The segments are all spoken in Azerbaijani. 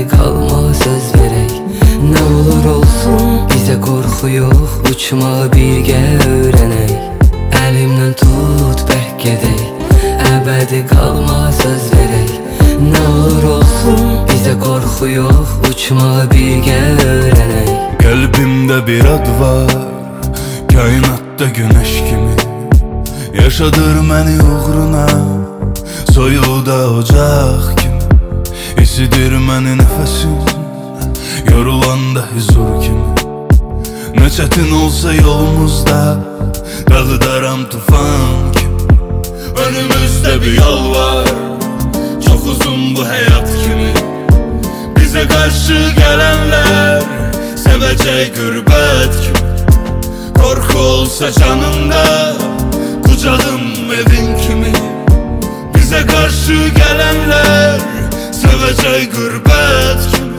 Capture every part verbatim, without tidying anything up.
kalmağa söz verək. Nə olur olsun, bizə qorxu yox, uçmağı birgə öyrənək. Əlimdən tut, bərk gedək, əbədi qalmağa söz verək. Nə olur olsun, bizə qorxu yox, uçmağı birgə öyrənək. Qəlbimdə bir ad var, kainatda günəş kimi, yaşadır məni uğruna, soyuqda ocaq kimi, isidir məni nəfəsin, yorulanda huzur kimi. Nə çətin olsa yolumuzda, dağıdaram tufan kimi. Önümüzdə bir yol var, çox uzun bu həyat kimi. Bizə qarşı gələnlər sevəcək qürbət kimi. Qorxu olsa canımda, qucağım evin kimi. Bizə qarşı gələnlər sevəcək qürbət kimi.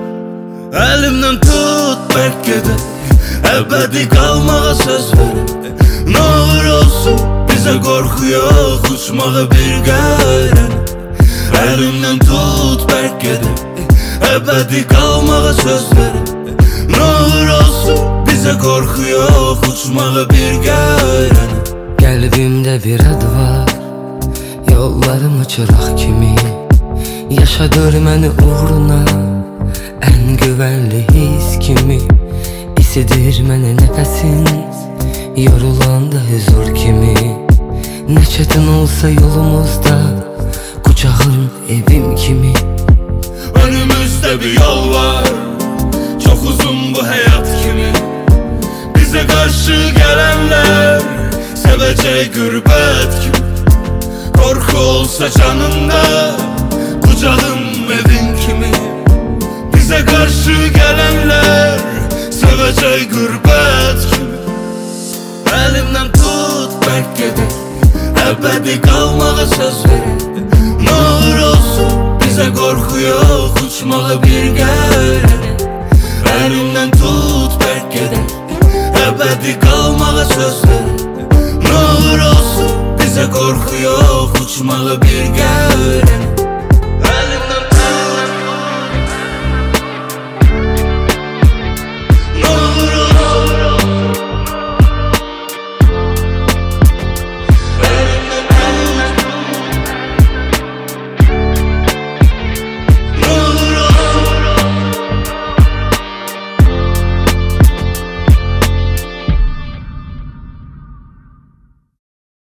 Əlimdən tut, bərk gedək, əbədi qalmağa söz verək. Nə olur olsun, bizə qorxu yox, uçmağı birgə öyrənək. Əlimdən tut, bərk gedək, əbədi qalmağa söz verək. Nə olur olsun, bizə qorxu yox, uçmağı birgə öyrənək. Qəlbimdə bir ad var, yollarım çıraq kimi, yaşadır məni uğruna, ən güvənli his kimi. İsidir mənə nəfəsin, yorulanda huzur kimi. Nə çətin olsa yolumuzda, qucağın evim kimi. Önümüzdə bir yol var, çox uzun bu həyat kimi. Bizə qarşı gələnlər sevəcək qürbət kimi. Qorxu olsa canımda, qucağım evin kimi. Bizə qarşı gələnlər sevəcək qürbət kimi. Əlimdən tut, bərk gedək, əbədi qalmağa söz verək. Nə olur olsun, bizə qorxu yox, uçmağı birgə öyrənək.